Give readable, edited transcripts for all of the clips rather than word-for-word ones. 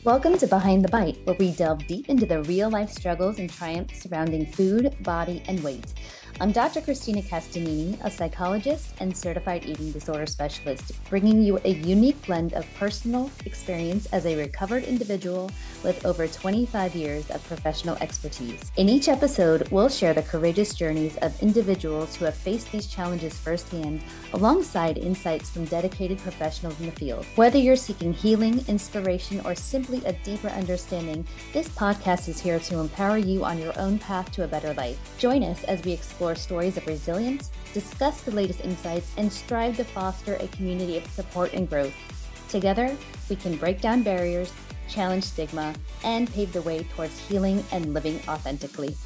Welcome to Behind the Bite, where we delve deep into the real-life struggles and triumphs surrounding food, body, and weight. I'm Dr. Christina Castanini, a psychologist and certified eating disorder specialist, bringing you a unique blend of personal experience as a recovered individual with over 25 years of professional expertise. In each episode, we'll share the courageous journeys of individuals who have faced these challenges firsthand, alongside insights from dedicated professionals in the field. Whether you're seeking healing, inspiration, or simply a deeper understanding, this podcast is here to empower you on your own path to a better life. Join us as we explore stories of resilience, discuss the latest insights, and strive to foster a community of support and growth. Together, we can break down barriers, challenge stigma, and pave the way towards healing and living authentically.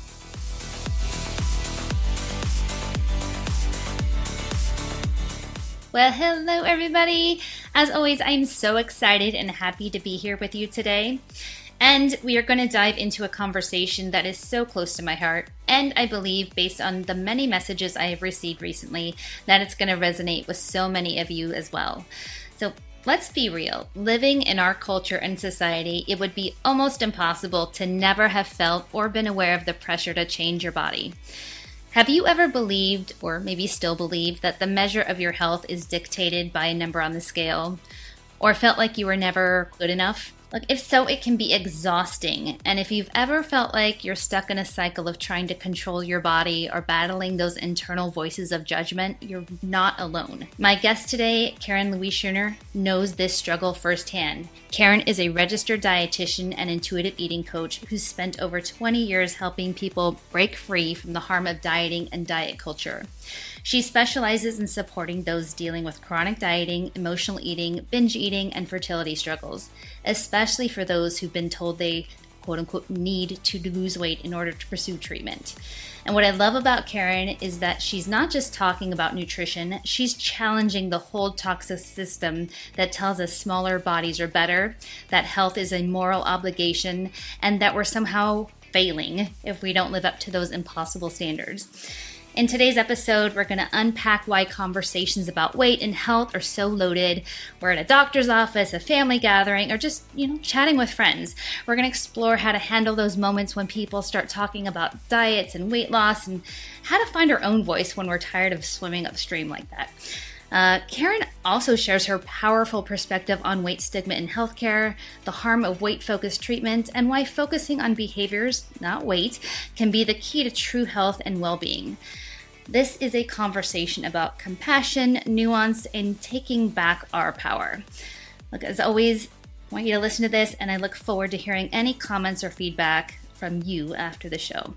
Well, hello everybody. As always, I'm so excited and happy to be here with you today. And we are going to dive into a conversation that is so close to my heart. And I believe, based on the many messages I have received recently, that it's going to resonate with so many of you as well. So let's be real. Living in our culture and society, it would be almost impossible to never have felt or been aware of the pressure to change your body. Have you ever believed, or maybe still believe, that the measure of your health is dictated by a number on the scale? Or felt like you were never good enough? Look, if so, it can be exhausting. And if you've ever felt like you're stuck in a cycle of trying to control your body or battling those internal voices of judgment, you're not alone. My guest today, Karen Louise Schooner, knows this struggle firsthand. Karen is a registered dietitian and intuitive eating coach who's spent over 20 years helping people break free from the harm of dieting and diet culture. She specializes in supporting those dealing with chronic dieting, emotional eating, binge eating, and fertility struggles, especially for those who've been told they, quote unquote, need to lose weight in order to pursue treatment. And what I love about Karen is that she's not just talking about nutrition, she's challenging the whole toxic system that tells us smaller bodies are better, that health is a moral obligation, and that we're somehow failing if we don't live up to those impossible standards. In today's episode, we're going to unpack why conversations about weight and health are so loaded. We're at a doctor's office, a family gathering, or just, chatting with friends. We're going to explore how to handle those moments when people start talking about diets and weight loss, and how to find our own voice when we're tired of swimming upstream like that. Karen also shares her powerful perspective on weight stigma in healthcare, the harm of weight-focused treatment, and why focusing on behaviors, not weight, can be the key to true health and well-being. This is a conversation about compassion, nuance, and taking back our power. Look, as always, I want you to listen to this, and I look forward to hearing any comments or feedback from you after the show.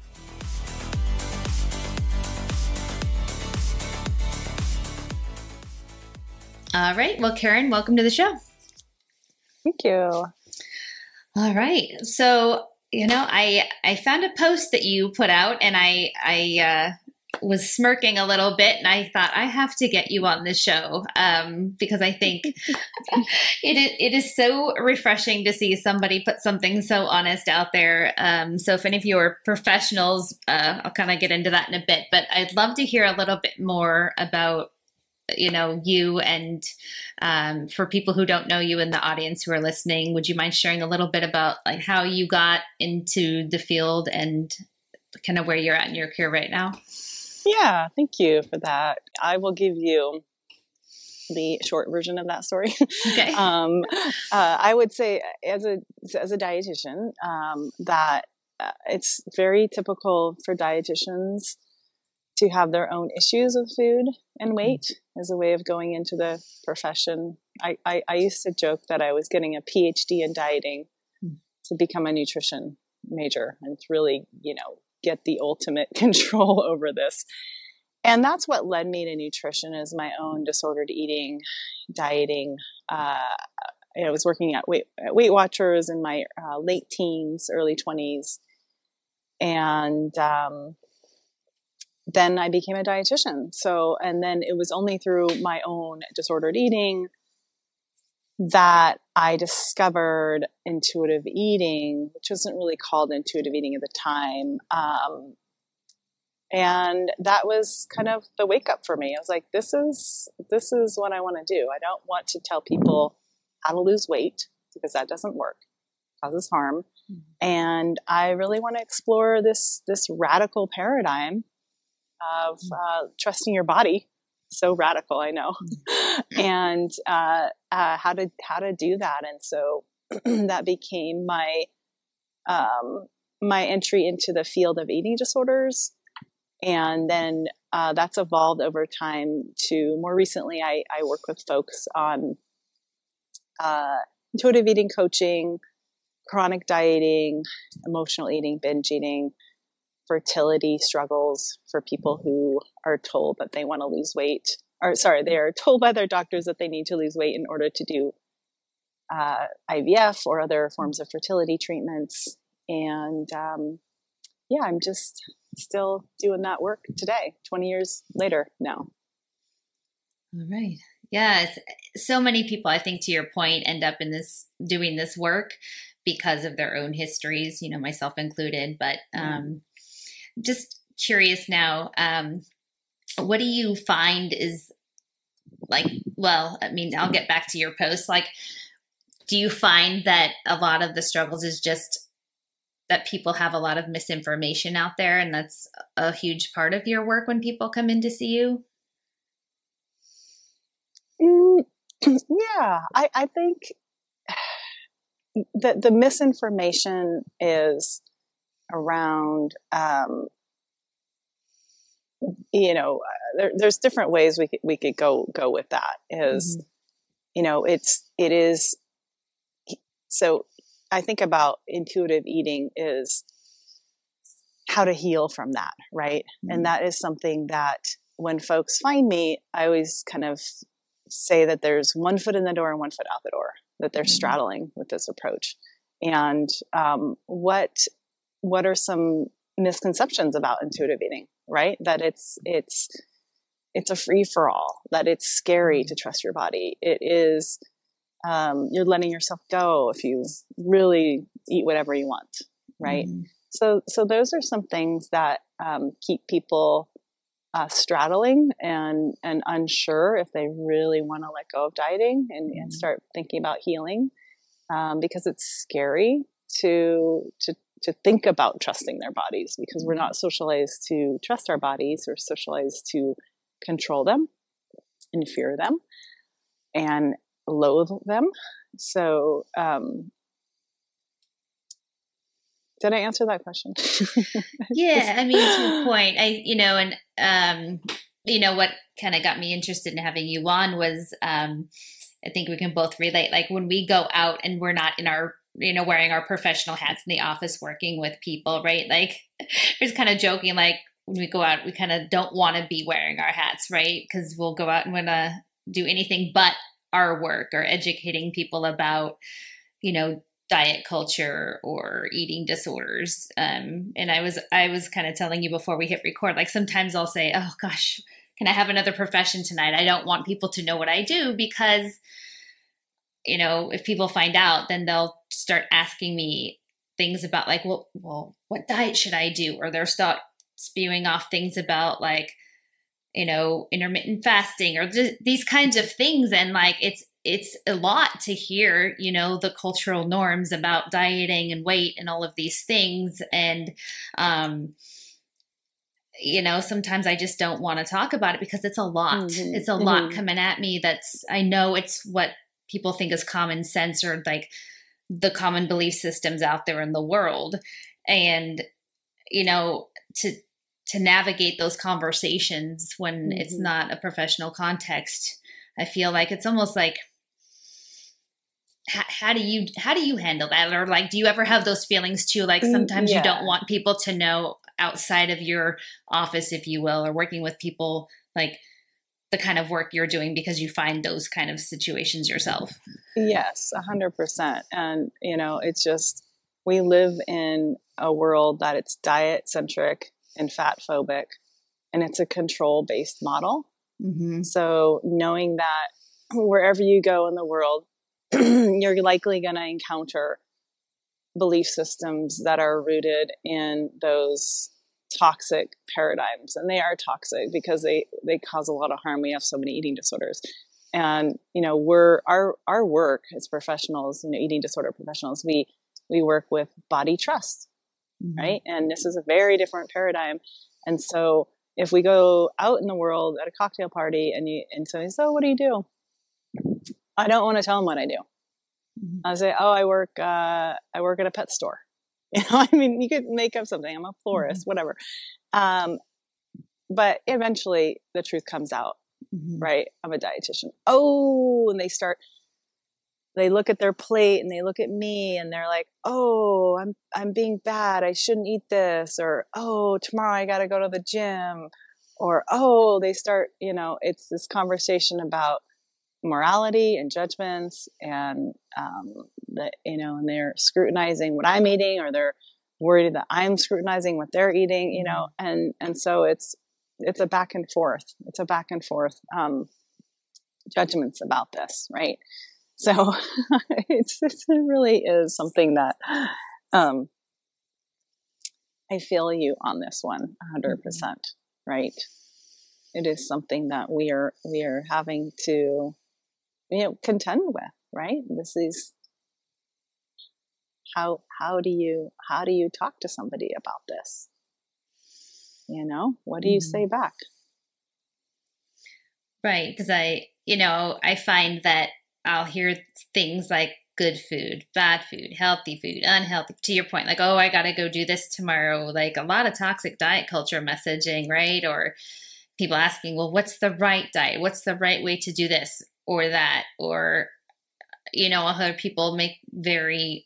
All right. Well, Karen, welcome to the show. Thank you. All right. So, I found a post that you put out, and I was smirking a little bit, and I thought I have to get you on the show because I think it is so refreshing to see somebody put something so honest out there. So if any of you are professionals, I'll kind of get into that in a bit, but I'd love to hear a little bit more about you, and for people who don't know you in the audience who are listening, would you mind sharing a little bit about like how you got into the field and kind of where you're at in your career right now? Yeah, thank you for that. I will give you the short version of that story. Okay. I would say as a dietitian, that it's very typical for dietitians to have their own issues with food and weight as a way of going into the profession. I used to joke that I was getting a PhD in dieting to become a nutrition major and to really, get the ultimate control over this. And that's what led me to nutrition, is my own disordered eating, dieting. I was working at Weight Watchers in my late teens, early 20s. And then I became a dietitian. And then it was only through my own disordered eating that I discovered intuitive eating, which wasn't really called intuitive eating at the time. And that was kind of the wake up for me. I was like, this is what I want to do. I don't want to tell people how to lose weight, because that doesn't work. causes harm. And I really want to explore this radical paradigm of trusting your body. So radical, I know, and how to do that. And so that became my my entry into the field of eating disorders. And then that's evolved over time to more recently, I work with folks on intuitive eating coaching, chronic dieting, emotional eating, binge eating, fertility struggles for people who are told that they want to lose weight, or sorry, they are told by their doctors that they need to lose weight in order to do IVF or other forms of fertility treatments. And yeah, I'm just still doing that work today, 20 years later now. All right. Yeah. So many people, I think, to your point, end up in doing this work because of their own histories, myself included. But just curious now, what do you find is like, well, I mean, I'll get back to your post. Like, do you find that a lot of the struggles is just that people have a lot of misinformation out there, and that's a huge part of your work when people come in to see you? Yeah, I think the misinformation is around, there's different ways we could go with that. Is it is. So I think about intuitive eating is how to heal from that, right? And that is something that when folks find me, I always kind of say that there's one foot in the door and one foot out the door, that they're straddling with this approach. And what are some misconceptions about intuitive eating, right? That it's a free for all, that it's scary to trust your body. It is, you're letting yourself go if you really eat whatever you want, right? So those are some things that keep people straddling and unsure if they really want to let go of dieting and start thinking about healing, because it's scary to think about trusting their bodies, because we're not socialized to trust our bodies. We're socialized to control them and fear them and loathe them. So, did I answer that question? Yeah. I mean, to a point, what kind of got me interested in having you on was, I think we can both relate, like when we go out and we're not in our, wearing our professional hats in the office, working with people, right? Like we're just kind of joking, like when we go out, we kind of don't want to be wearing our hats, right? Because we'll go out and want to do anything but our work or educating people about, diet culture or eating disorders. And I was kind of telling you before we hit record, like sometimes I'll say, oh gosh, can I have another profession tonight? I don't want people to know what I do, because, if people find out, then they'll start asking me things about like, well, what diet should I do? Or they'll start spewing off things about like, intermittent fasting or these kinds of things. And like, it's a lot to hear, the cultural norms about dieting and weight and all of these things. And, sometimes I just don't want to talk about it because it's a lot. Mm-hmm. It's a lot coming at me. I know it's what people think is common sense or like the common belief systems out there in the world. And, to navigate those conversations when it's not a professional context, I feel like it's almost like, how do you handle that? Or like, do you ever have those feelings too? Like sometimes you don't want people to know outside of your office, if you will, or working with people, like the kind of work you're doing because you find those kind of situations yourself. Yes, 100%. And, it's just, we live in a world that it's diet centric and fat phobic, and it's a control based model. So knowing that wherever you go in the world, you're likely going to encounter belief systems that are rooted in those toxic paradigms. And they are toxic because they cause a lot of harm. We have so many eating disorders. And, our work as professionals, eating disorder professionals, we we work with body trust, right? And this is a very different paradigm. And so if we go out in the world at a cocktail party and somebody says, "Oh, what do you do?" I don't want to tell them what I do. I say, "Oh, I work at a pet store." I mean, you could make up something. I'm a florist, whatever. But eventually the truth comes out, right? I'm a dietitian. Oh, and they look at their plate and they look at me and they're like, "Oh, I'm being bad. I shouldn't eat this." Or, "Oh, tomorrow I got to go to the gym." Or, "Oh," they start, it's this conversation about morality and judgments and, and they're scrutinizing what I'm eating, or they're worried that I'm scrutinizing what they're eating, and so it's a back and forth. It's a back and forth, judgments about this. Right. So it really is something that, I feel you on this one 100%. Right. It is something that we are having to, contend with, right? This is how do you talk to somebody about this? What do you say back? Right. Because I find that I'll hear things like good food, bad food, healthy food, unhealthy, to your point, like, "Oh, I got to go do this tomorrow." Like a lot of toxic diet culture messaging, right? Or people asking, "Well, what's the right diet? What's the right way to do this or that?" Or, I'll hear people make very,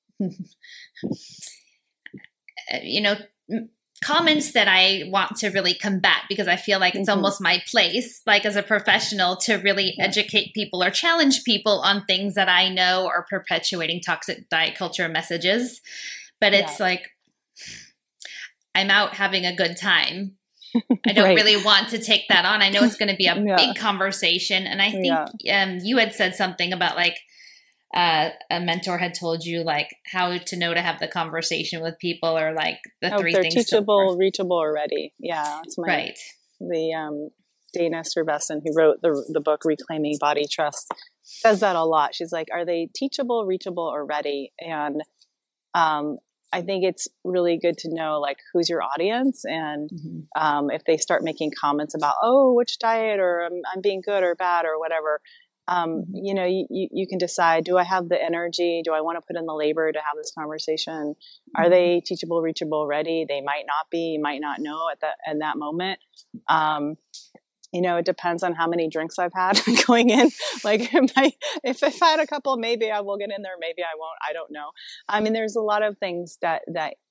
comments that I want to really combat, because I feel like it's almost my place, like as a professional, to really educate people or challenge people on things that I know are perpetuating toxic diet culture messages. But it's like, I'm out having a good time. I don't really want to take that on. I know it's going to be a big conversation. And I think you had said something about like, a mentor had told you like how to know to have the conversation with people, or like the three things. Teachable, reachable, or ready. Yeah. That's the Dana Serveson, who wrote the book Reclaiming Body Trust, says that a lot. She's like, are they teachable, reachable, or ready? And I think it's really good to know like who's your audience, and if they start making comments about, "Oh, which diet," or I'm being good or bad or whatever, you can decide, do I have the energy? Do I want to put in the labor to have this conversation? Are they teachable, reachable, ready? They might not be, you might not know at that moment. It depends on how many drinks I've had going in. Like if I've had a couple, maybe I will get in there. Maybe I won't. I don't know. I mean, there's a lot of things that,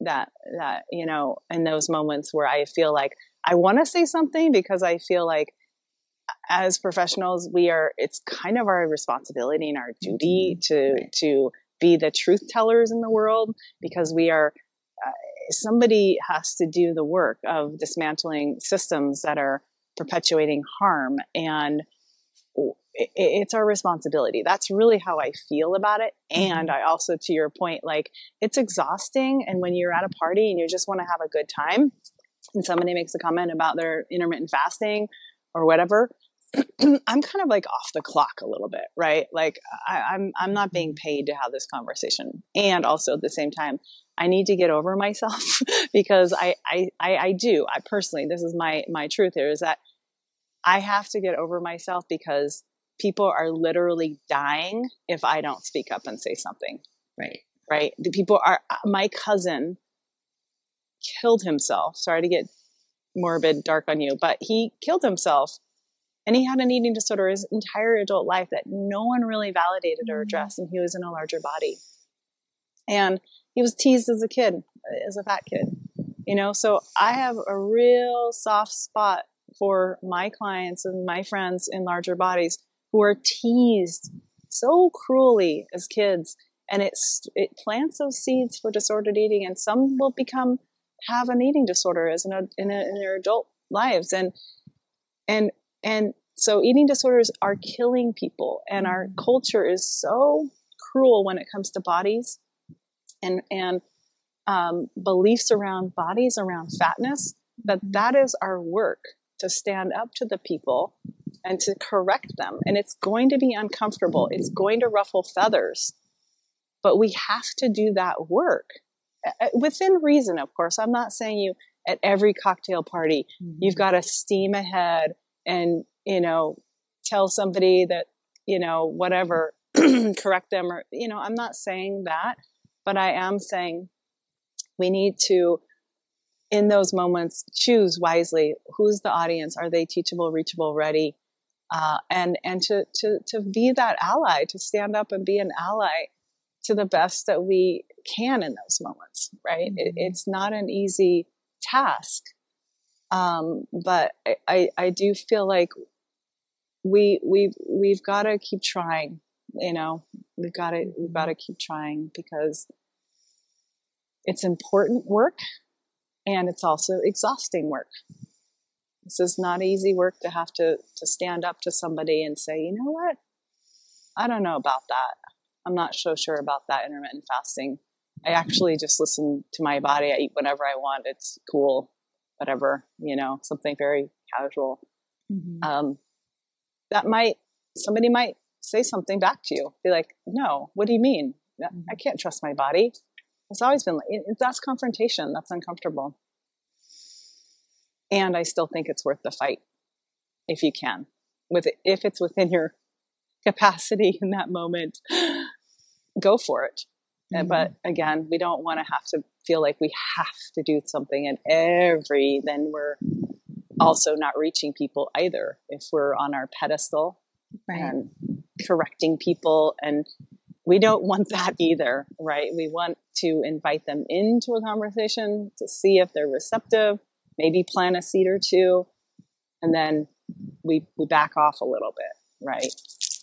in those moments where I feel like I want to say something, because I feel like as professionals, it's kind of our responsibility and our duty to be the truth tellers in the world, because we are, somebody has to do the work of dismantling systems that are perpetuating harm, and it's our responsibility. That's really how I feel about it. And I also, to your point, like, it's exhausting. And when you're at a party and you just want to have a good time, and somebody makes a comment about their intermittent fasting or whatever, I'm kind of like off the clock a little bit, right? Like I'm not being paid to have this conversation. And also at the same time, I need to get over myself because I personally, this is my truth here, is that I have to get over myself because people are literally dying if I don't speak up and say something. Right. My cousin killed himself. Sorry to get morbid, dark on you, but he killed himself. And he had an eating disorder his entire adult life that no one really validated or addressed. And he was in a larger body. And he was teased as a kid, as a fat kid. So I have a real soft spot for my clients and my friends in larger bodies who are teased so cruelly as kids. And it plants those seeds for disordered eating. And some will have an eating disorder in their adult lives. And so eating disorders are killing people, and our culture is so cruel when it comes to bodies and beliefs around bodies, around fatness, that is our work, to stand up to the people and to correct them. And it's going to be uncomfortable. It's going to ruffle feathers, but we have to do that work within reason. Of course, I'm not saying you at every cocktail party, you've got to steam ahead and, tell somebody that, whatever, correct them or, I'm not saying that, but I am saying we need to, in those moments, choose wisely. Who's the audience? Are they teachable, reachable, ready? And to be that ally, to stand up and be an ally to the best that we can in those moments, right? It's not an easy task. But I do feel like we've got to keep trying, we've got to keep trying, because it's important work and it's also exhausting work. This is not easy work to have to stand up to somebody and say, you know what? I don't know about that. I'm not so sure about that intermittent fasting. I actually just listen to my body. I eat whenever I want. It's cool, whatever, something very casual. Somebody might say something back to you. Be like, no, what do you mean? I can't trust my body. It's always been that's confrontation. That's uncomfortable. And I still think it's worth the fight if you can, if it's within your capacity in that moment, go for it. But again, we don't want to have to feel like we have to do something then we're also not reaching people either. If we're on our pedestal and correcting people, and we don't want that either, right? We want to invite them into a conversation to see if they're receptive, maybe plant a seed or two, and then we back off a little bit, right?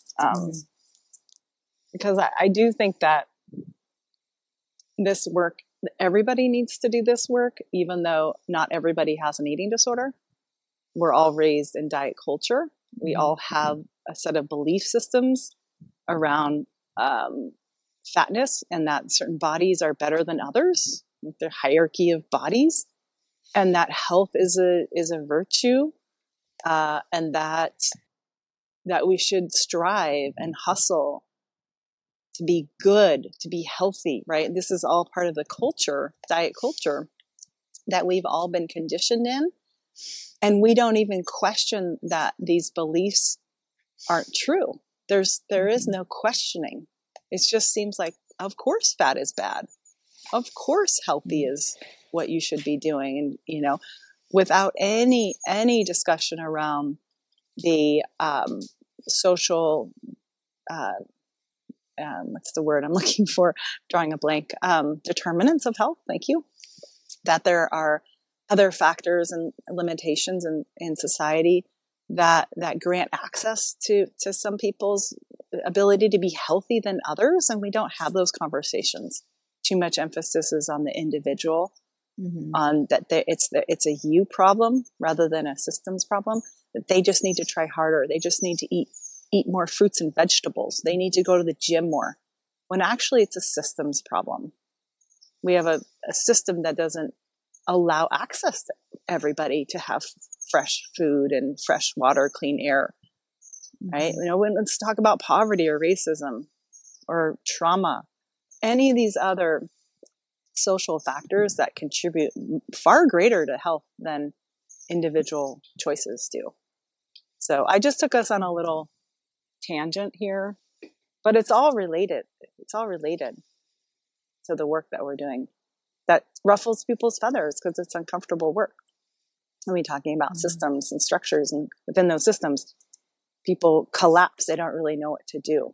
Because I do think that this work, everybody needs to do this work, even though not everybody has an eating disorder. We're all raised in diet culture. We all have a set of belief systems around fatness, and that certain bodies are better than others, the hierarchy of bodies, and that health is a virtue, and that we should strive and hustle to be good, to be healthy, right? This is all part of the culture, diet culture, that we've all been conditioned in. And we don't even question that these beliefs aren't true. There is no questioning. It just seems like, of course, fat is bad. Of course, healthy is what you should be doing. And, without any discussion around the social, what's the word I'm looking for? Drawing a blank. Determinants of health. Thank you. That there are other factors and limitations in society that grant access to some people's ability to be healthy than others, and we don't have those conversations. Too much emphasis is on the individual, on that it's a you problem rather than a systems problem. That they just need to try harder. They just need to eat more fruits and vegetables. They need to go to the gym more. When actually it's a systems problem. We have a system that doesn't allow access to everybody to have fresh food and fresh water, clean air, right? Let's talk about poverty or racism or trauma, any of these other social factors that contribute far greater to health than individual choices do. So I just took us on a little tangent here, but it's all related. It's all related to the work that we're doing that ruffles people's feathers because it's uncomfortable work. When we're talking about systems and structures, and within those systems, people collapse. They don't really know what to do.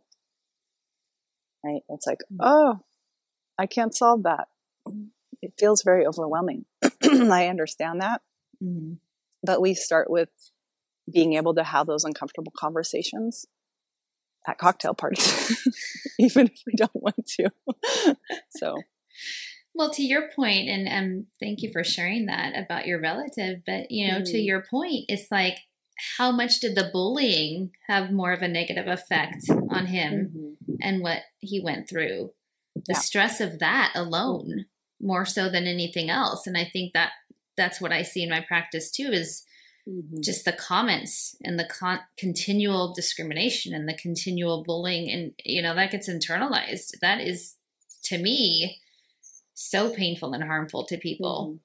Right? It's like, oh, I can't solve that. It feels very overwhelming. I understand that. But we start with being able to have those uncomfortable conversations at cocktail parties, even if we don't want to. So. Well, to your point, and thank you for sharing that about your relative, but, to your point, it's like, how much did the bullying have more of a negative effect on him and what he went through? The stress of that alone, more so than anything else. And I think that's what I see in my practice too, is just the comments and the continual discrimination and the continual bullying. And, that gets internalized. That is to me, so painful and harmful to people.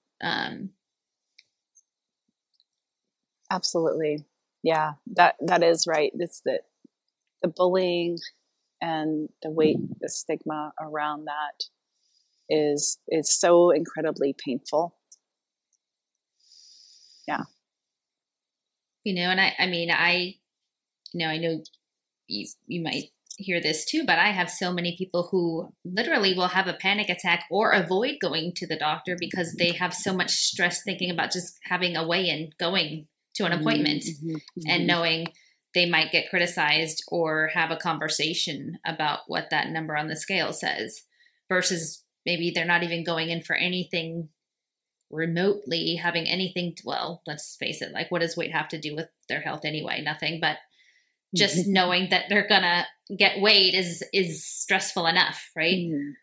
Absolutely. Yeah, that is right. It's the bullying and the weight, the stigma around that is so incredibly painful. Yeah. And I know you might hear this too, but I have so many people who literally will have a panic attack or avoid going to the doctor because they have so much stress thinking about just having a weigh-in, going to an appointment, and knowing they might get criticized or have a conversation about what that number on the scale says, versus maybe they're not even going in for anything remotely having anything well, let's face it, like what does weight have to do with their health anyway? Nothing. But just knowing that they're gonna get weighed is stressful enough, right?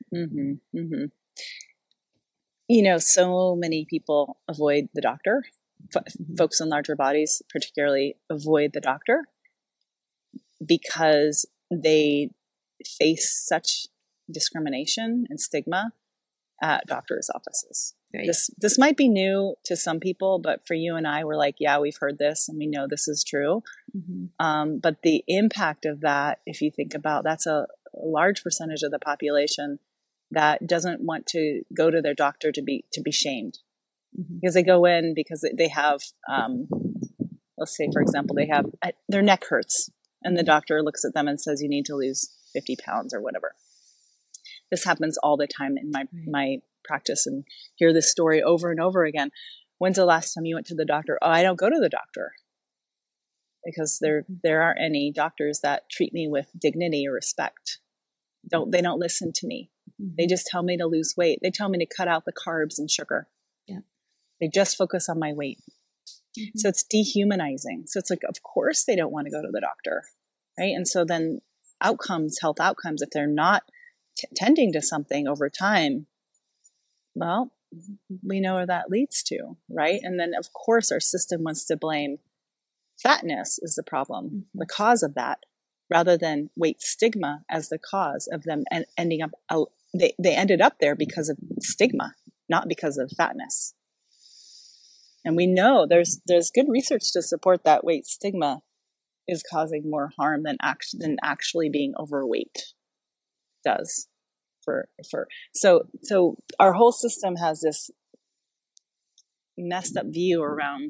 So many people avoid the doctor. Folks in larger bodies particularly avoid the doctor because they face such discrimination and stigma at doctors' offices. Right. This might be new to some people, but for you and I, we're like, yeah, we've heard this and we know this is true. But the impact of that, if you think about, that's a large percentage of the population that doesn't want to go to their doctor to be shamed, because they go in because they have, let's say, for example, they have their neck hurts, and the doctor looks at them and says, you need to lose 50 pounds or whatever. This happens all the time in my practice, and hear this story over and over again. When's the last time you went to the doctor? Oh, I don't go to the doctor, because there aren't any doctors that treat me with dignity or respect. They don't listen to me. They just tell me to lose weight. They tell me to cut out the carbs and sugar. Yeah. They just focus on my weight. So it's dehumanizing. So it's like, of course they don't want to go to the doctor, right? And so then health outcomes, if they're not tending to something over time, well, we know where that leads to, right? And then, of course, our system wants to blame fatness as the problem, the cause of that, rather than weight stigma as the cause of them ending up. They ended up there because of stigma, not because of fatness. And we know there's good research to support that weight stigma is causing more harm than actually being overweight does. So our whole system has this messed up view around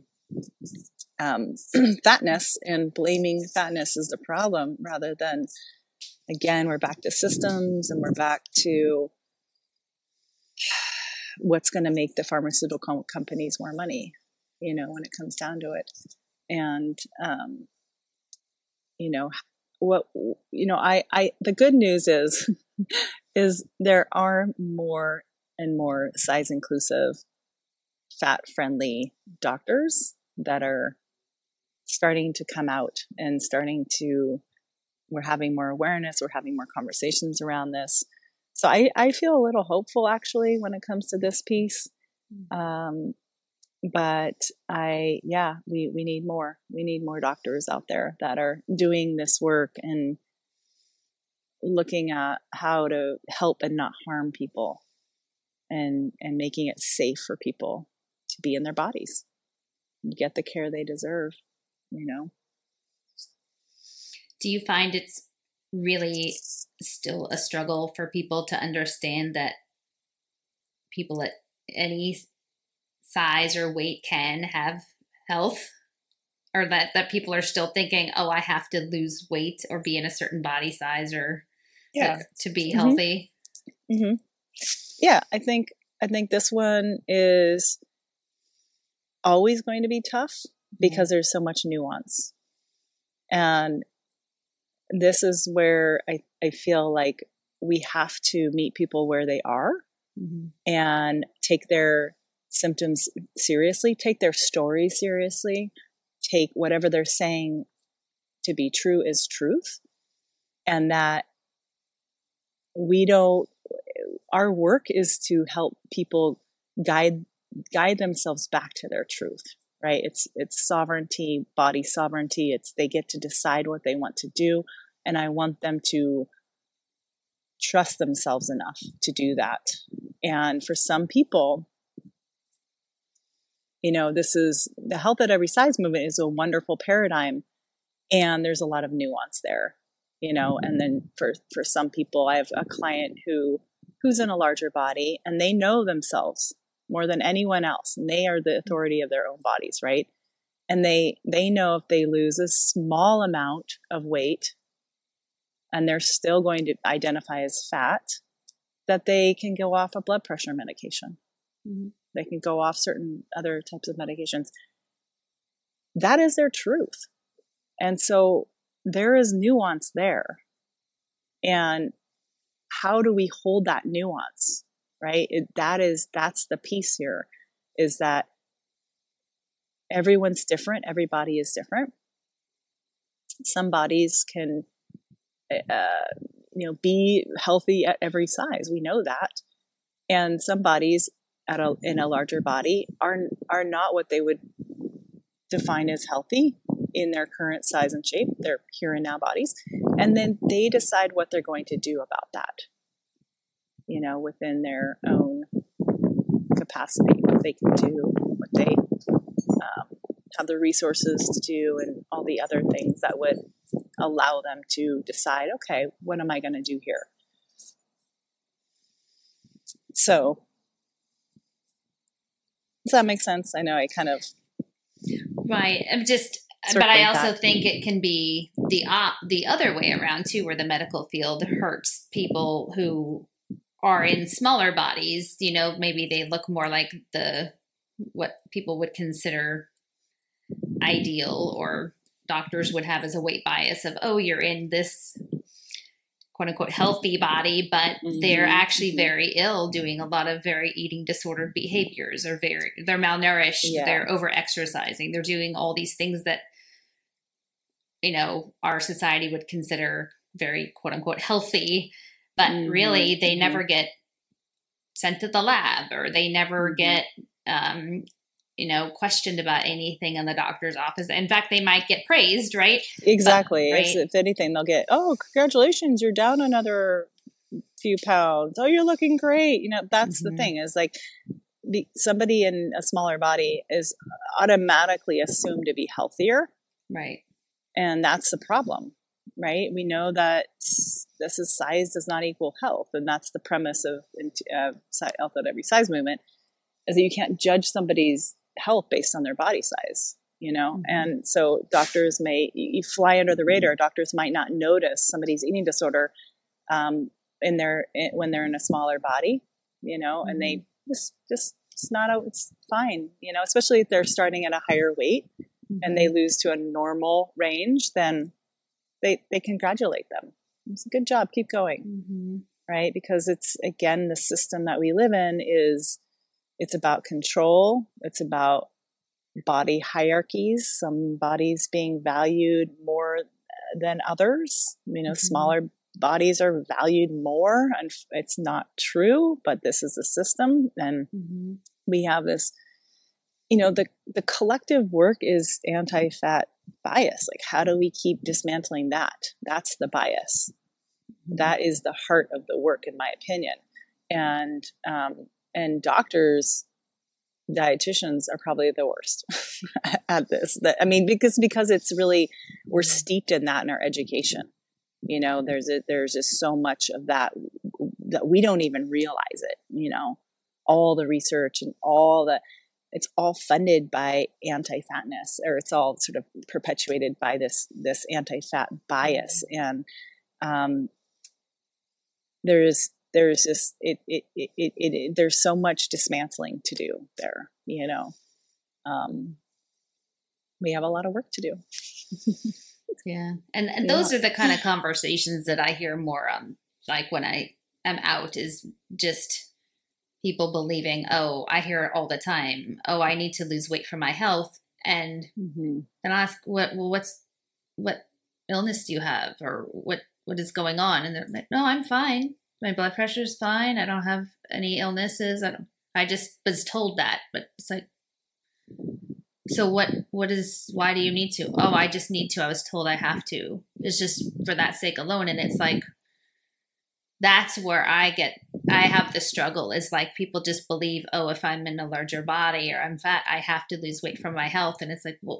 fatness, and blaming fatness as the problem, rather than, again, we're back to systems, and we're back to what's going to make the pharmaceutical companies more money, when it comes down to it. And the good news is there are more and more size inclusive, fat friendly doctors that are starting to come out and we're having more awareness, we're having more conversations around this. So I feel a little hopeful, actually, when it comes to this piece. But we need more. We need more doctors out there that are doing this work and looking at how to help and not harm people, and making it safe for people to be in their bodies and get the care they deserve, Do you find it's really still a struggle for people to understand that people at any size or weight can have health, or that people are still thinking, oh, I have to lose weight or be in a certain body size or to be healthy? Yeah, I think this one is always going to be tough because there's so much nuance. And this is where I feel like we have to meet people where they are, and take their symptoms seriously, take their story seriously, take whatever they're saying to be true as truth, and that our work is to help people guide themselves back to their truth, right? It's sovereignty, body sovereignty. They get to decide what they want to do. And I want them to trust themselves enough to do that. And for some people, this is the health at every size movement is a wonderful paradigm, and there's a lot of nuance there, and then for some people, I have a client who's in a larger body, and they know themselves more than anyone else, and they are the authority of their own bodies, right? And they know if they lose a small amount of weight and they're still going to identify as fat, that they can go off a blood pressure medication. Mm-hmm. They can go off certain other types of medications. That is their truth. And so there is nuance there. And how do we hold that nuance, right? That's the piece here, is that everyone's different. Every body is different. Some bodies can, be healthy at every size. We know that. And some bodies in a larger body are not what they would define as healthy in their current size and shape, their here and now bodies. And then they decide what they're going to do about that, within their own capacity, what they can do, what they have the resources to do, and all the other things that would allow them to decide, okay, what am I going to do here? So, does that make sense? I know I kind of... Right. But I also think it can be the other way around too, where the medical field hurts people who are in smaller bodies. Maybe they look more like what people would consider ideal, or doctors would have as a weight bias of, oh, you're in this quote unquote healthy body, but they're actually very ill, doing a lot of very eating disordered behaviors, or they're malnourished, they're over exercising, they're doing all these things that, our society would consider very quote unquote healthy, but really they never get sent to the lab, or they never get, questioned about anything in the doctor's office. In fact, they might get praised, right? Exactly. But, right? If anything, they'll get, oh, congratulations, you're down another few pounds. Oh, you're looking great. That's the thing, is like somebody in a smaller body is automatically assumed to be healthier. Right. And that's the problem, right? We know that size does not equal health. And that's the premise of health at every size movement, is that you can't judge somebody's health based on their body size, And so doctors you fly under the radar. Doctors might not notice somebody's eating disorder when they're in a smaller body, and they it's fine, especially if they're starting at a higher weight and they lose to a normal range, then they congratulate them. It's a good job. Keep going. Right. Because it's, again, the system that we live in it's about control. It's about body hierarchies, some bodies being valued more than others. Smaller bodies are valued more, and it's not true, but this is the system. And we have this, the collective work is anti-fat bias. Like, how do we keep dismantling that? That's the bias. That is the heart of the work, in my opinion. And doctors, dietitians are probably the worst at this. Because it's really, we're steeped in that in our education. There's just so much of that we don't even realize it. All the research and it's all funded by anti-fatness, or it's all sort of perpetuated by this anti-fat bias. And there's just there's so much dismantling to do there. We have a lot of work to do. Yeah. And those are the kind of conversations that I hear more, like when I am out, is just people believing, oh, I hear it all the time. Oh, I need to lose weight for my health. And then I ask, what illness do you have? Or what is going on? And they're like, no, I'm fine. My blood pressure is fine. I don't have any illnesses. I just was told that, but it's like, so why do you need to? Oh, I just need to. I was told I have to. It's just for that sake alone. And it's like, that's where I have the struggle is like people just believe, oh, if I'm in a larger body or I'm fat, I have to lose weight for my health. And it's like, well,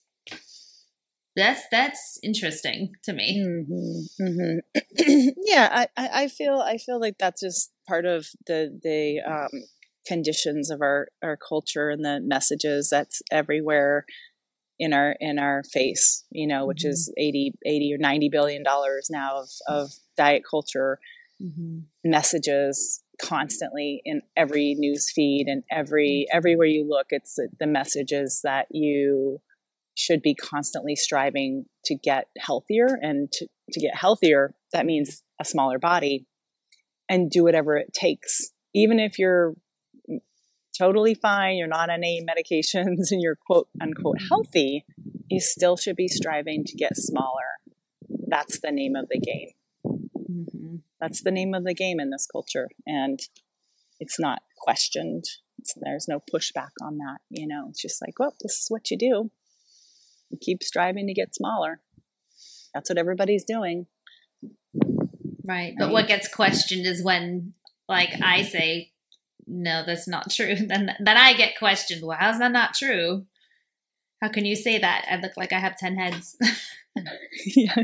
that's interesting to me. Mm-hmm, mm-hmm. Yeah, I feel like that's just part of the conditions of our culture and the messages that's everywhere in our face, you know, which is 80 or 90 billion dollars now of diet culture messages constantly in every news feed and everywhere you look. It's the messages that you should be constantly striving to get healthier, and to get healthier, that means a smaller body, and do whatever it takes. Even if you're totally fine, you're not on any medications, and you're quote unquote healthy, you still should be striving to get smaller. That's the name of the game. Mm-hmm. That's the name of the game in this culture. And it's not questioned. There's no pushback on that. You know, it's just like, well, this is what you do. You keep striving to get smaller. That's what everybody's doing. Right. But what gets questioned is when, like, I say, no, that's not true. Then I get questioned. Well, how's that not true? How can you say that? I look like I have 10 heads. Yeah.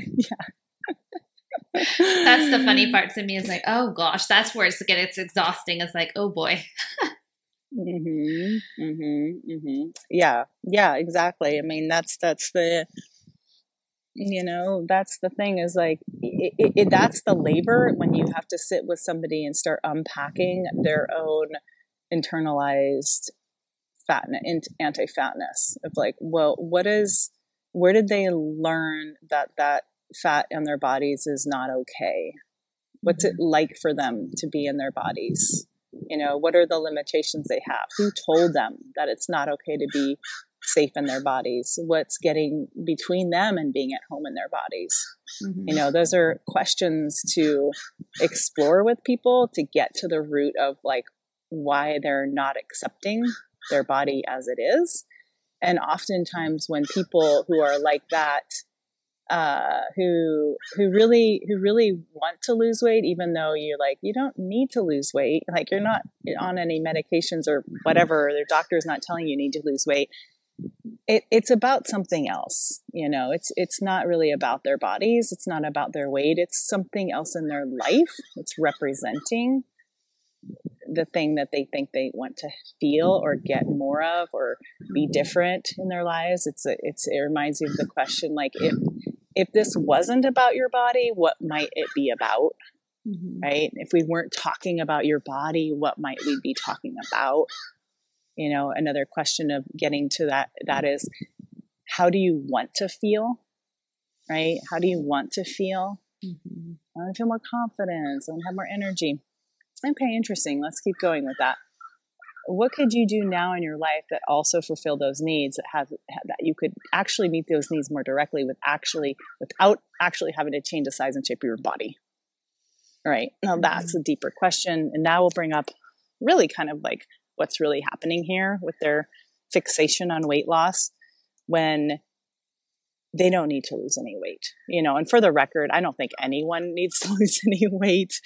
That's the funny part to me is like, oh gosh, that's where it's exhausting. It's like, oh boy. Yeah, exactly. I mean, that's the, you know, that's the thing is like, that's the labor when you have to sit with somebody and start unpacking their own internalized anti-fatness of like, well, where did they learn that fat in their bodies is not okay? What's it like for them to be in their bodies? You know, what are the limitations they have? Who told them that it's not okay to be safe in their bodies? What's getting between them and being at home in their bodies? You know, those are questions to explore with people to get to the root of like why they're not accepting their body as it is. And oftentimes when people who are like that, who really want to lose weight, even though you're like, you don't need to lose weight, like you're not on any medications or whatever, their doctor's not telling you need to lose weight. It's about something else, you know. It's not really about their bodies. It's not about their weight. It's something else in their life. It's representing the thing that they think they want to feel or get more of or be different in their lives. It reminds you of the question, like, if this wasn't about your body, what might it be about? Right? If we weren't talking about your body, what might we be talking about? You know, another question of getting to that is, how do you want to feel? Right? How do you want to feel? I want to feel more confidence. I want to have more energy. Okay, interesting. Let's keep going with that. What could you do now in your life that also fulfill those needs, that you could actually meet those needs more directly without actually having to change the size and shape of your body? All right. Now that's a deeper question. And that will bring up really kind of like what's really happening here with their fixation on weight loss when they don't need to lose any weight, you know. And for the record, I don't think anyone needs to lose any weight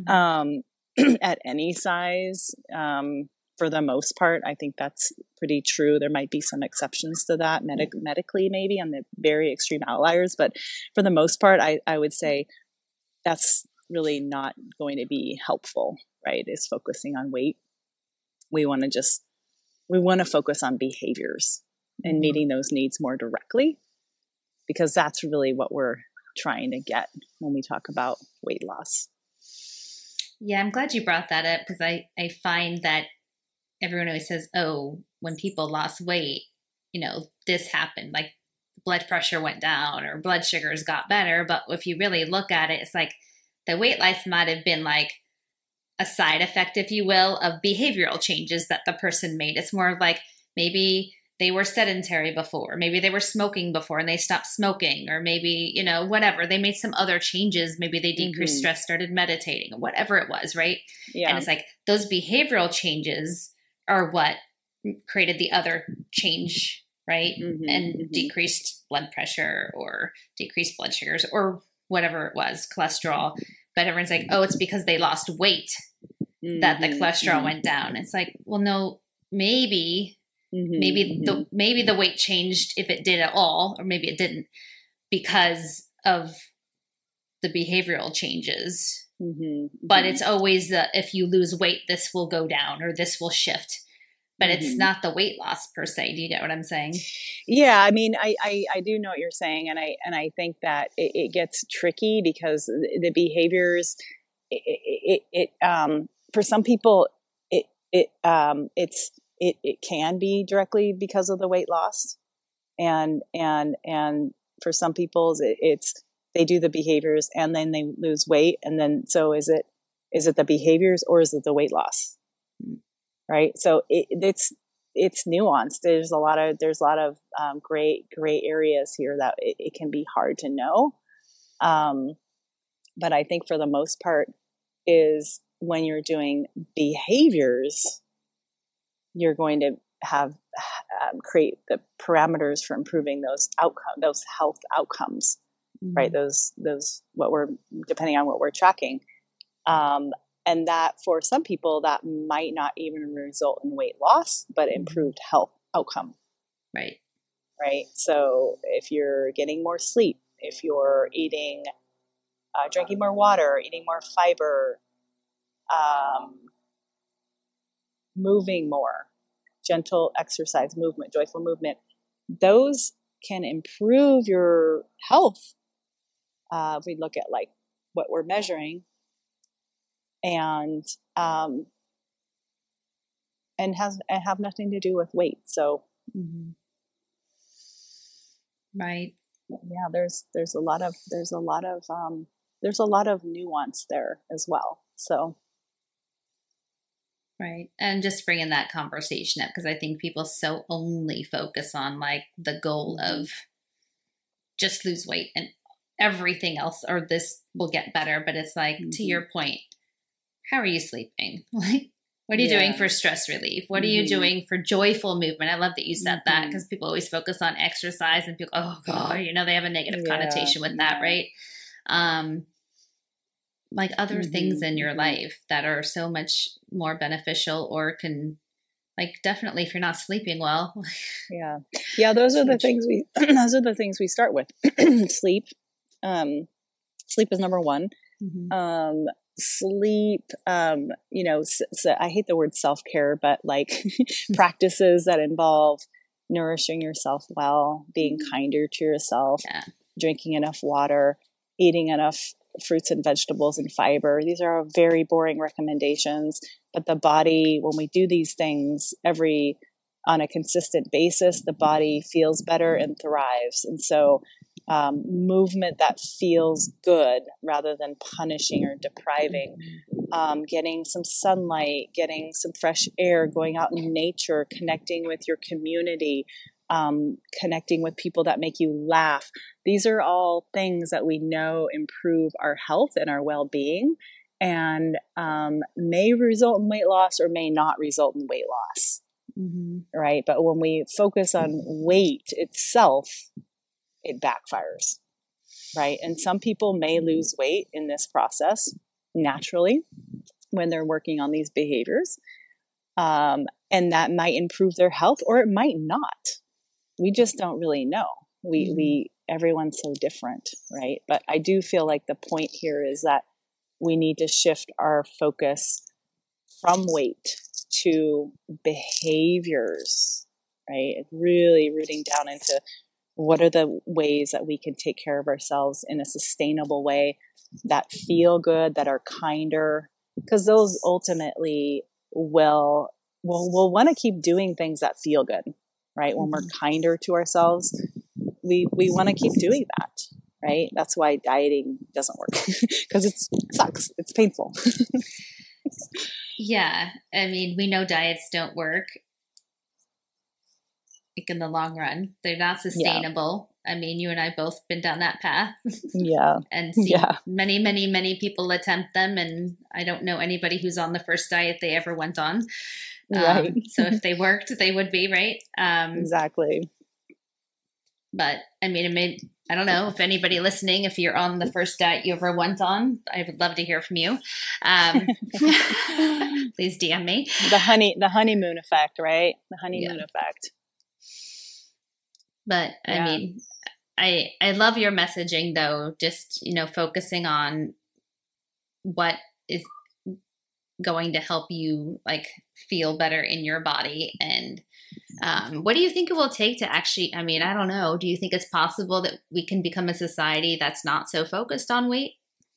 at any size. For the most part, I think that's pretty true. There might be some exceptions to that medically, maybe on the very extreme outliers. But for the most part, I would say that's really not going to be helpful, right? Is focusing on weight. We want to focus on behaviors and meeting those needs more directly, because that's really what we're trying to get when we talk about weight loss. Yeah, I'm glad you brought that up, because I find that everyone always says, oh, when people lost weight, you know, this happened, like blood pressure went down or blood sugars got better. But if you really look at it, it's like the weight loss might have been like a side effect, if you will, of behavioral changes that the person made. It's more of like maybe they were sedentary before, maybe they were smoking before and they stopped smoking, or maybe, you know, whatever, they made some other changes. Maybe they decreased stress, started meditating, or whatever it was, right? Yeah. And it's like those behavioral changes are what created the other change, right? And decreased blood pressure or decreased blood sugars or whatever it was, cholesterol. but everyone's like, oh, it's because they lost weight that the cholesterol went down. It's like, well, no, maybe the weight changed, if it did at all, or maybe it didn't, because of the behavioral changes. But it's always if you lose weight, this will go down or this will shift. But it's not the weight loss per se. Do you get what I'm saying? Yeah, I mean, I do know what you're saying, and I think that it gets tricky because the behaviors, for some people, it can be directly because of the weight loss, and for some people, it's they do the behaviors and then they lose weight, and then so is it the behaviors or is it the weight loss? Right. So it's nuanced. There's a lot of gray areas here that it can be hard to know. But I think for the most part is when you're doing behaviors, you're going to have create the parameters for improving those health outcomes, right? Those what we're depending on what we're tracking. And that for some people, that might not even result in weight loss, but improved health outcome. Right. Right. So if you're getting more sleep, if you're eating, drinking more water, eating more fiber, moving more, gentle exercise, movement, joyful movement, those can improve your health. If we look at like what we're measuring, and have nothing to do with weight. So, right. Yeah, there's a lot of nuance there as well. So, right. And just bringing that conversation up, because I think people so only focus on like the goal of just lose weight and everything else, or this will get better. But it's like, to your point, how are you sleeping? Like, what are you doing for stress relief? What are you doing for joyful movement? I love that you said that, because people always focus on exercise and people, oh God, they have a negative connotation with that, right? Like other things in your life that are so much more beneficial, or can, like, definitely if you're not sleeping well. Yeah. Those are the things we start with. Sleep. Sleep is number one. Sleep, so I hate the word self-care, but like practices that involve nourishing yourself well, being kinder to yourself, drinking enough water, eating enough fruits and vegetables and fiber. These are very boring recommendations, but the body, when we do these things on a consistent basis, the body feels better and thrives. And so movement that feels good rather than punishing or depriving, getting some sunlight, getting some fresh air, going out in nature, connecting with your community, connecting with people that make you laugh. These are all things that we know improve our health and our well-being, and may result in weight loss or may not result in weight loss. Right. But when we focus on weight itself, it backfires, right? And some people may lose weight in this process naturally when they're working on these behaviors. And that might improve their health, or it might not. We just don't really know. Everyone's so different, right? But I do feel like the point here is that we need to shift our focus from weight to behaviors, right? Really rooting down into what are the ways that we can take care of ourselves in a sustainable way, that feel good, that are kinder, because those ultimately will want to keep doing things that feel good, right? When we're kinder to ourselves, we want to keep doing that, right? That's why dieting doesn't work, because it sucks. It's painful. Yeah. I mean, we know diets don't work, like, in the long run. They're not sustainable. I mean, you and I both been down that path. And see many, many, many people attempt them. And I don't know anybody who's on the first diet they ever went on. Right. So if they worked, they would be, right? Exactly. But I mean, I don't know if anybody listening, if you're on the first diet you ever went on, I would love to hear from you. Please DM me. The honeymoon effect, right? The honeymoon effect. But I mean, I love your messaging though, just, focusing on what is going to help you like feel better in your body. And what do you think it will take to actually, I mean, I don't know. Do you think it's possible that we can become a society that's not so focused on weight?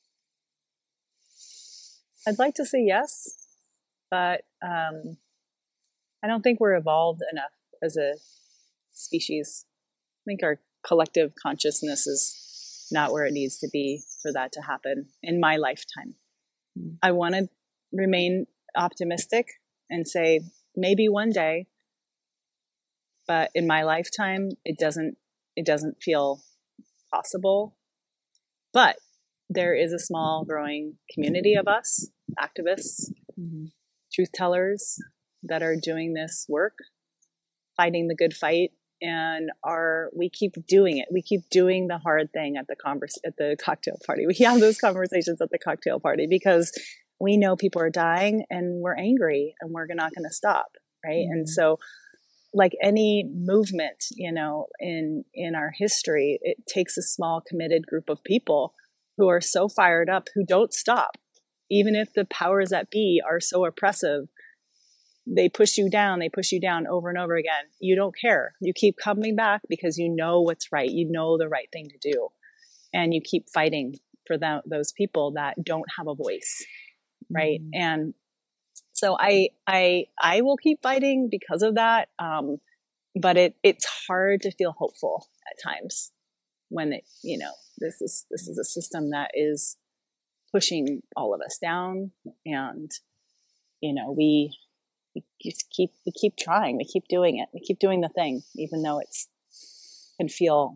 I'd like to say yes, but I don't think we're evolved enough as a species. I think our collective consciousness is not where it needs to be for that to happen in my lifetime. I want to remain optimistic and say maybe one day, but in my lifetime, it doesn't feel possible. But there is a small growing community of us, activists, truth tellers that are doing this work, fighting the good fight. And we keep doing it. We keep doing the hard thing at the cocktail party. We have those conversations at the cocktail party because we know people are dying and we're angry and we're not going to stop. Right. And so like any movement, in our history, it takes a small committed group of people who are so fired up, who don't stop. Even if the powers that be are so oppressive, they push you down over and over again. You don't care. You keep coming back because you know what's right. You know the right thing to do. And you keep fighting for those people that don't have a voice. Right. And so I will keep fighting because of that. But it's hard to feel hopeful at times when this is a system that is pushing all of us down. And, we keep trying, we keep doing it, we keep doing the thing, even though can feel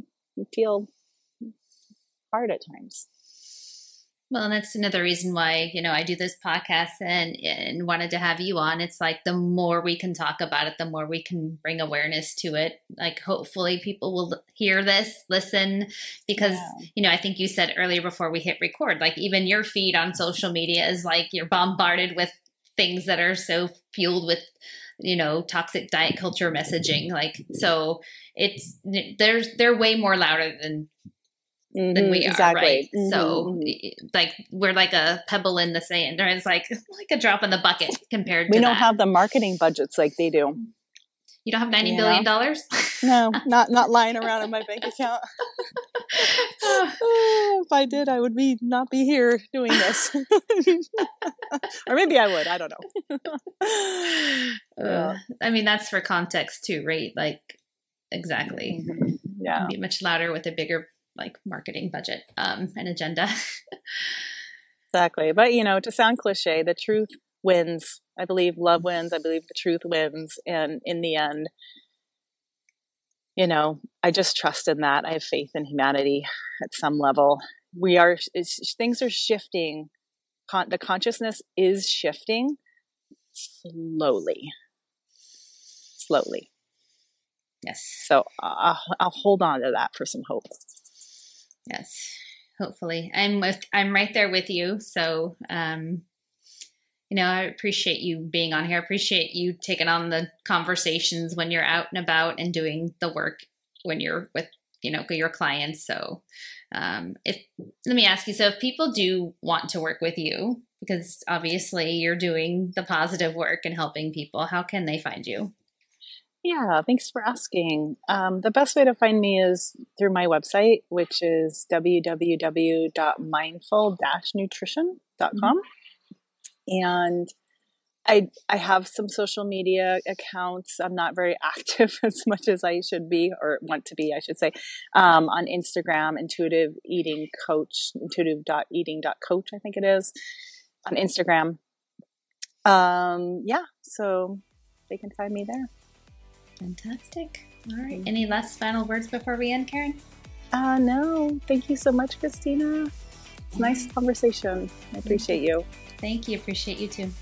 hard at times. Well, and that's another reason why, I do this podcast and wanted to have you on. It's like the more we can talk about it, the more we can bring awareness to it. Like hopefully people will hear this, listen, because, I think you said earlier before we hit record, like even your feed on social media is like you're bombarded with things that are so fueled with, toxic diet culture messaging. Like, so they're way more louder than we are, exactly. Right? Mm-hmm. So like, we're like a pebble in the sand, or it's like a drop in the bucket compared to we don't have the marketing budgets like they do. You don't have $90 billion? No, not lying around in my bank account. If I did, I would not be here doing this. Or maybe I would. I don't know. I mean, that's for context too, right? Like, exactly. Mm-hmm. Yeah. It'd be much louder with a bigger marketing budget and agenda. Exactly. But, to sound cliche, the truth wins. I believe love wins. I believe the truth wins. And in the end, I just trust in that. I have faith in humanity at some level. Things are shifting. The consciousness is shifting slowly. Yes. So I'll hold on to that for some hope. Yes, hopefully. I'm right there with you. So, I appreciate you being on here. I appreciate you taking on the conversations when you're out and about and doing the work when you're with, your clients. So, let me ask you, so if people do want to work with you, because obviously you're doing the positive work and helping people, how can they find you? Yeah, thanks for asking. The best way to find me is through my website, which is www.mindful-nutrition.com. And I have some social media accounts. I'm not very active as much as I should be, or want to be, I should say, on Instagram, intuitive.eating.coach, I think it is, on Instagram. So they can find me there. Fantastic. All right. Any last final words before we end, Karen? No. Thank you so much, Christina. It's a nice conversation. I appreciate you. Thank you. Appreciate you too.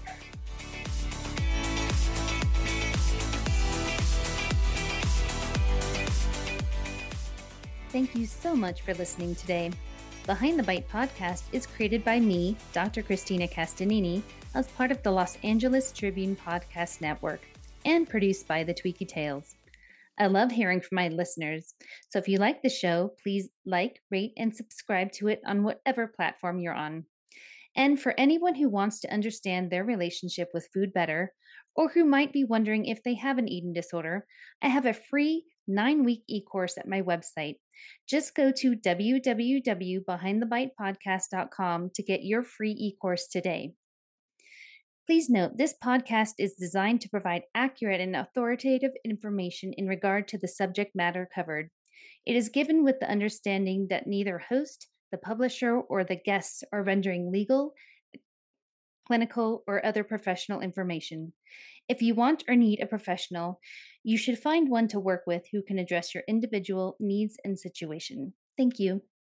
Thank you so much for listening today. Behind the Bite podcast is created by me, Dr. Christina Castanini, as part of the Los Angeles Tribune Podcast Network, and produced by the Tweaky Tales. I love hearing from my listeners, so if you like the show, please like, rate, and subscribe to it on whatever platform you're on. And for anyone who wants to understand their relationship with food better, or who might be wondering if they have an eating disorder, I have a free 9-week e-course at my website. Just go to www.behindthebitepodcast.com to get your free e-course today. Please note, this podcast is designed to provide accurate and authoritative information in regard to the subject matter covered. It is given with the understanding that neither host, the publisher, or the guests are rendering legal, clinical, or other professional information. If you want or need a professional, you should find one to work with who can address your individual needs and situation. Thank you.